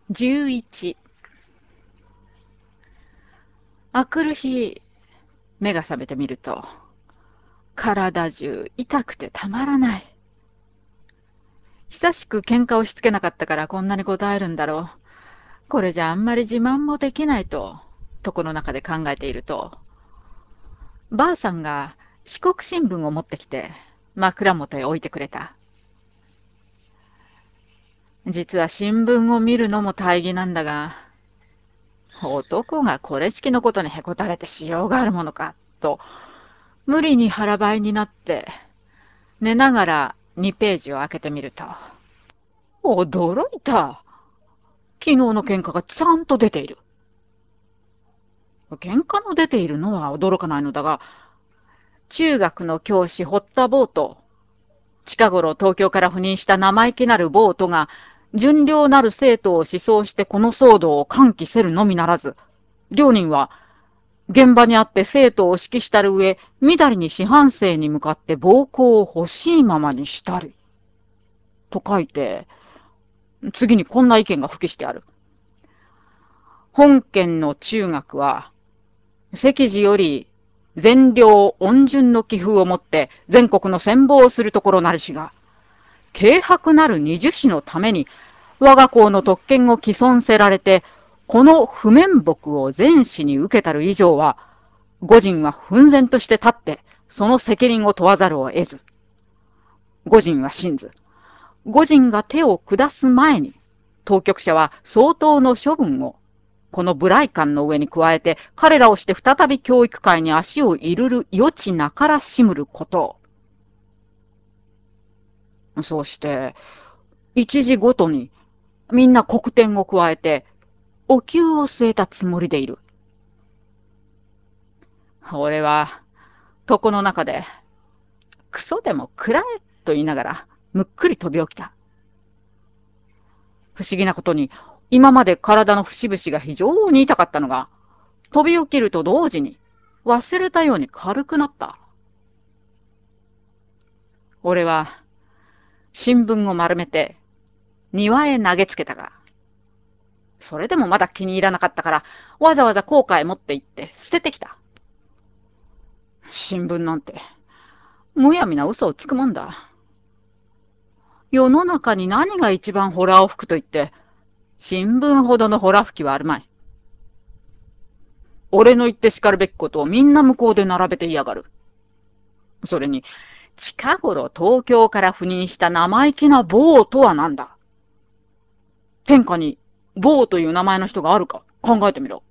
11。あくる日、目が覚めてみると、体中痛くてたまらない。久しく喧嘩をしつけなかったからこんなに答えるんだろう。これじゃあんまり自慢もできないと、床の中で考えていると、ばあさんが四国新聞を持ってきて、枕元へ置いてくれた。実は新聞を見るのも大儀なんだが、男がこれしきのことにへこたれてしようがあるものか、と、無理に腹ばいになって、寝ながら2ページを開けてみると、驚いた。昨日の喧嘩がちゃんと出ている。喧嘩の出ているのは驚かないのだが、中学の教師堀田坊と、近頃東京から赴任した生意気なる坊とが、純良なる生徒を思想してこの騒動を喚起せるのみならず、両人は、現場にあって生徒を指揮したる上、みだりに四半生に向かって暴行を欲しいままにしたる。と書いて、次にこんな意見が付記してある。本県の中学は、席次より善良恩順の気風をもって全国の戦望をするところなるしが、軽薄なる二十士のために我が校の特権を毀損せられて、この不面目を全市に受けたる以上は、御人は奮然として立って、その責任を問わざるを得ず。御人は信ず。御人が手を下す前に、当局者は相当の処分を、この無頼感の上に加えて、彼らをして再び教育界に足を入れる余地なからしむることを。そうして、一時ごとに、みんな黒点を加えて、お灸を据えたつもりでいる。俺は、床の中で、クソでも食らえと言いながら、むっくり飛び起きた。不思議なことに、今まで体の節々が非常に痛かったのが、飛び起きると同時に、忘れたように軽くなった。俺は、新聞を丸めて、庭へ投げつけたが、それでもまだ気に入らなかったから、わざわざ校歌へ持って行って捨ててきた。新聞なんて、むやみな嘘をつくもんだ。世の中に何が一番ホラーを吹くと言って、新聞ほどのホラ吹きはあるまい。俺の言って叱るべきことをみんな向こうで並べて嫌がる。それに、近頃東京から赴任した生意気な坊とは何だ。天下に坊という名前の人があるか考えてみろ。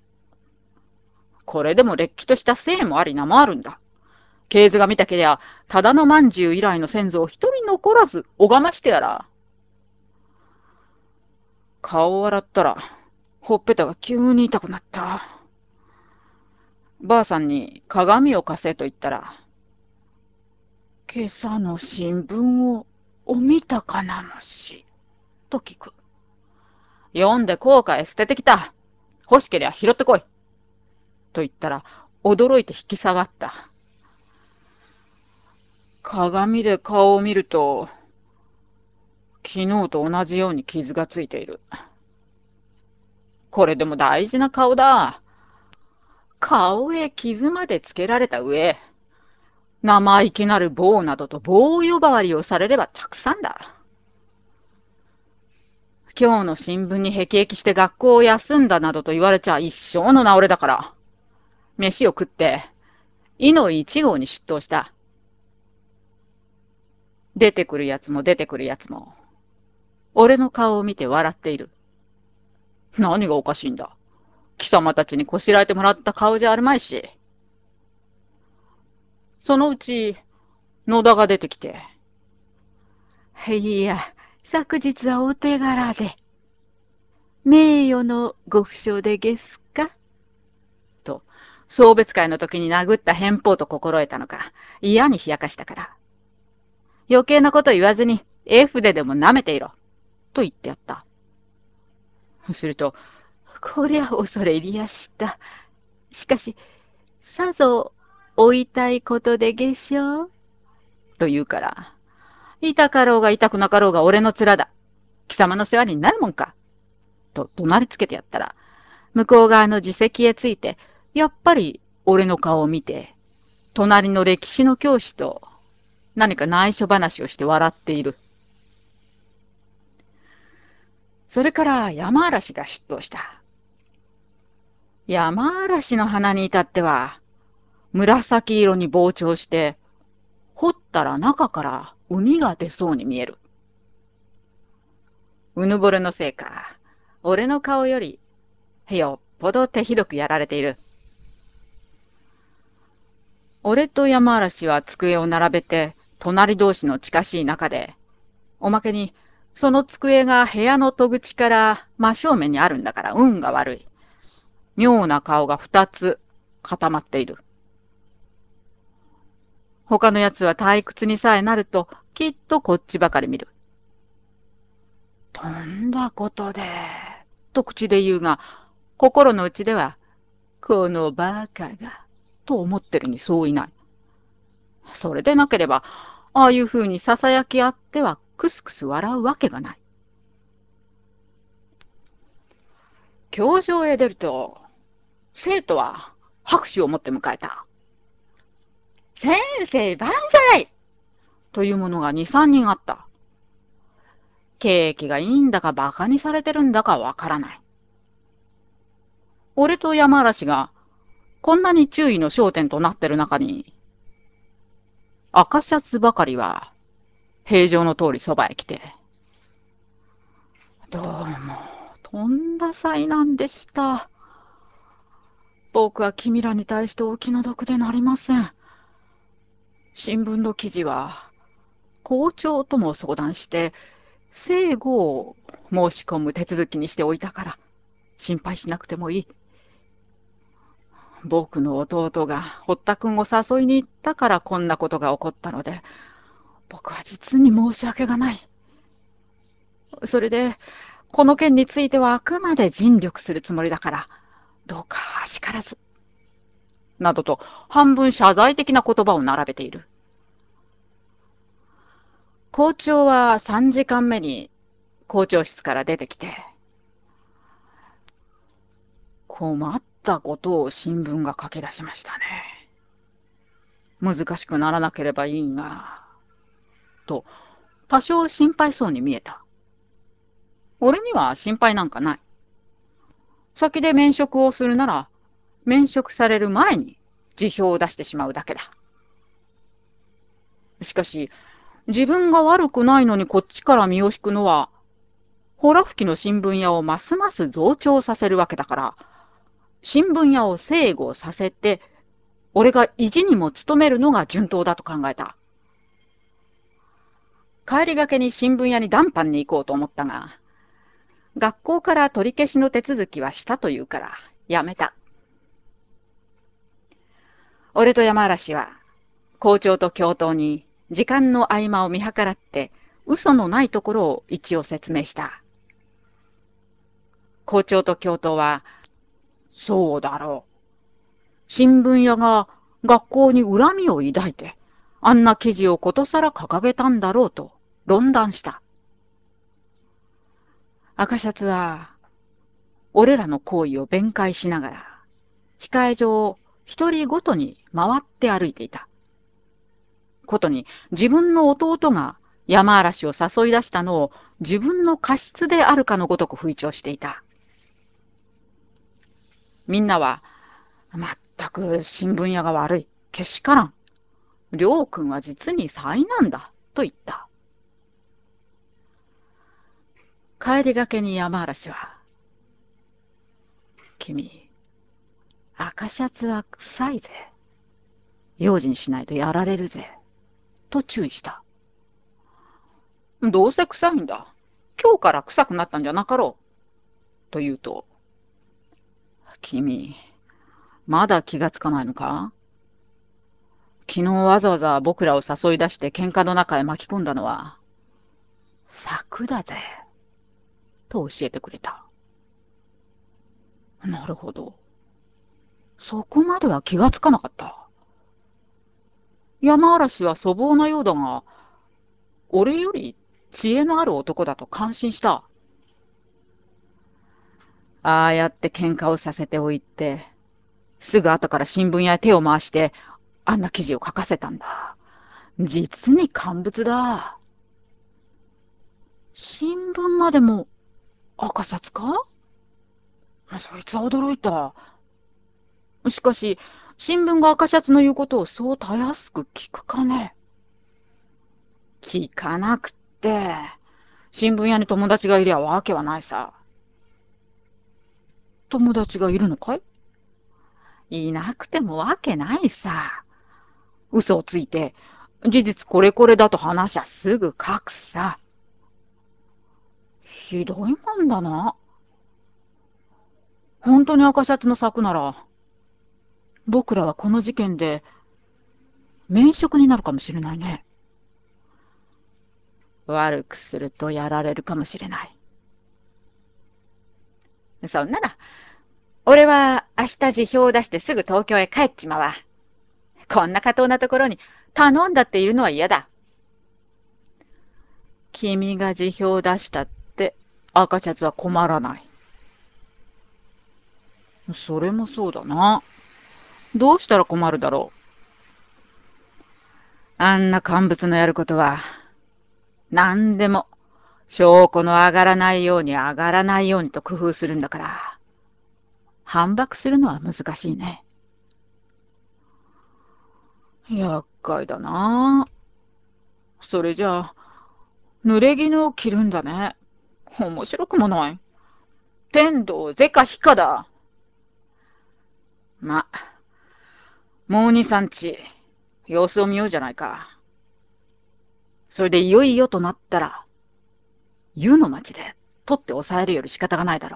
これでもれっきとした姓もあり名もあるんだ。系図が見たけりゃ、ただの饅頭以来の先祖を一人残らず拝ましてやら。顔を洗ったら、ほっぺたが急に痛くなった。ばあさんに鏡を貸せと言ったら、今朝の新聞をお見たかなもし、と聞く。読んで後悔捨ててきた。欲しけりゃ拾ってこい。と言ったら、驚いて引き下がった。鏡で顔を見ると、昨日と同じように傷がついている。これでも大事な顔だ。顔へ傷までつけられた上、生意気なる棒などと棒呼ばわりをされればたくさんだ。今日の新聞に辟易して学校を休んだなどと言われちゃ一生の治れだから。飯を食って、伊の一号に出頭した。出てくるやつも出てくるやつも、俺の顔を見て笑っている。何がおかしいんだ。貴様たちにこしらえてもらった顔じゃあるまいし。そのうち、野田が出てきて。いや、昨日はお手柄で、名誉のご不祥でげすかと、送別会の時に殴った偏方と心得たのか、嫌に冷やかしたから。余計なこと言わずに、絵筆でも舐めていろ、と言ってやった。すると、こりゃ恐れ入りやした。しかし、さぞ、追いたいことでげしょうと言うから、痛かろうが痛くなかろうが俺の面だ。貴様の世話になるもんか。 と怒鳴りつけてやったら、向こう側の自席へついて、やっぱり俺の顔を見て、隣の歴史の教師と何か内緒話をして笑っている。それから山嵐が出頭した。山嵐の花に至っては、紫色に膨張して、掘ったら中から海が出そうに見える。うぬぼれのせいか、俺の顔よりよっぽど手ひどくやられている。俺と山嵐は机を並べて隣同士の近しい中で、おまけにその机が部屋の戸口から真正面にあるんだから運が悪い。妙な顔が2つ固まっている。他のやつは退屈にさえなるときっとこっちばかり見る。とんだことで、と口で言うが、心の内では、このバカが、と思ってるにそういない。それでなければ、ああいうふうに囁き合ってはクスクス笑うわけがない。教場へ出ると、生徒は拍手を持って迎えた。先生万歳というものが2、3人あった。景気がいいんだか馬鹿にされてるんだかわからない。俺と山嵐がこんなに注意の焦点となってる中に、赤シャツばかりは平常の通りそばへ来て、どうも、とんだ災難でした。僕は君らに対してお気の毒でなりません。新聞の記事は、校長とも相談して、正誤を申し込む手続きにしておいたから、心配しなくてもいい。僕の弟が堀田君を誘いに行ったからこんなことが起こったので、僕は実に申し訳がない。それで、この件についてはあくまで尽力するつもりだから、どうかあしからず。などと半分謝罪的な言葉を並べている。校長は3時間目に校長室から出てきて、困ったことを新聞が書き出しましたね。難しくならなければいいが、と多少心配そうに見えた。俺には心配なんかない。先で免職をするなら、免職される前に辞表を出してしまうだけだ。しかし、自分が悪くないのにこっちから身を引くのは、ほら吹きの新聞屋をますます増長させるわけだから、新聞屋を成合させて、俺が意地にも努めるのが順当だと考えた。帰りがけに新聞屋に談判に行こうと思ったが、学校から取り消しの手続きはしたというから、やめた。俺と山嵐は、校長と教頭に時間の合間を見計らって、嘘のないところを一応説明した。校長と教頭は、そうだろう。新聞屋が学校に恨みを抱いて、あんな記事をことさら掲げたんだろうと論断した。赤シャツは、俺らの行為を弁解しながら、控え所を一人ごとに回って歩いていた。ことに自分の弟が山嵐を誘い出したのを自分の過失であるかのごとく吹聴していた。みんなは、まったく新聞屋が悪い、けしからん。亮君は実に災難だ、と言った。帰りがけに山嵐は、君、赤シャツは臭いぜ。用心しないとやられるぜ。と注意した。どうせ臭いんだ。今日から臭くなったんじゃなかろう。と言うと、君、まだ気がつかないのか？昨日わざわざ僕らを誘い出して喧嘩の中へ巻き込んだのは、策だぜ。と教えてくれた。なるほど。そこまでは気がつかなかった。山嵐は粗暴なようだが、俺より知恵のある男だと感心した。 ああやって喧嘩をさせておいて、すぐ後から新聞屋へ手を回して、あんな記事を書かせたんだ。実に乾物だ。新聞までも赤シャツか？そいつは驚いた。しかし、新聞が赤シャツの言うことをそうたやすく聞くかね？聞かなくって。新聞屋に友達がいりゃわけはないさ。友達がいるのかい？いなくてもわけないさ。嘘をついて、事実これこれだと話しゃすぐ書くさ。ひどいもんだな。本当に赤シャツの柵なら、僕らはこの事件で免職になるかもしれないね。悪くするとやられるかもしれない。そんなら、俺は明日辞表を出してすぐ東京へ帰っちまわ。こんな過当なところに頼んだっているのは嫌だ。君が辞表を出したって赤シャツは困らない。それもそうだな。どうしたら困るだろう。あんな乾物のやることは、何でも証拠の上がらないように上がらないようにと工夫するんだから、反駁するのは難しいね。厄介だな。それじゃあ、濡れ衣を着るんだね。面白くもない。天道是か非かだ。ま、もう二三日、様子を見ようじゃないか。それでいよいよとなったら、湯の町で取って抑えるより仕方がないだろ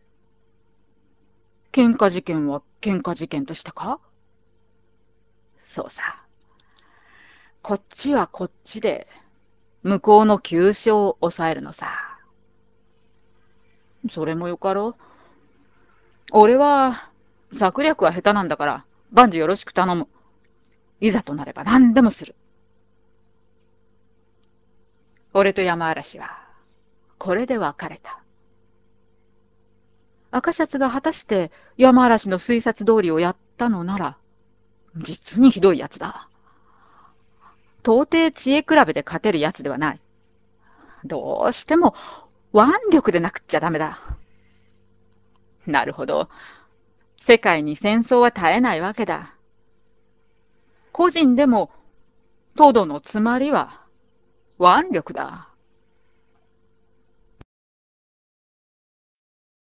う。喧嘩事件は喧嘩事件としてか？そうさ。こっちはこっちで、向こうの急所を抑えるのさ。それもよかろう。俺は、策略は下手なんだから、万事よろしく頼む。いざとなれば何でもする。俺と山嵐は、これで別れた。赤シャツが果たして山嵐の推察通りをやったのなら、実にひどいやつだ。到底知恵比べで勝てるやつではない。どうしても腕力でなくっちゃダメだ。なるほど。世界に戦争は絶えないわけだ。個人でも、トドのつまりは腕力だ。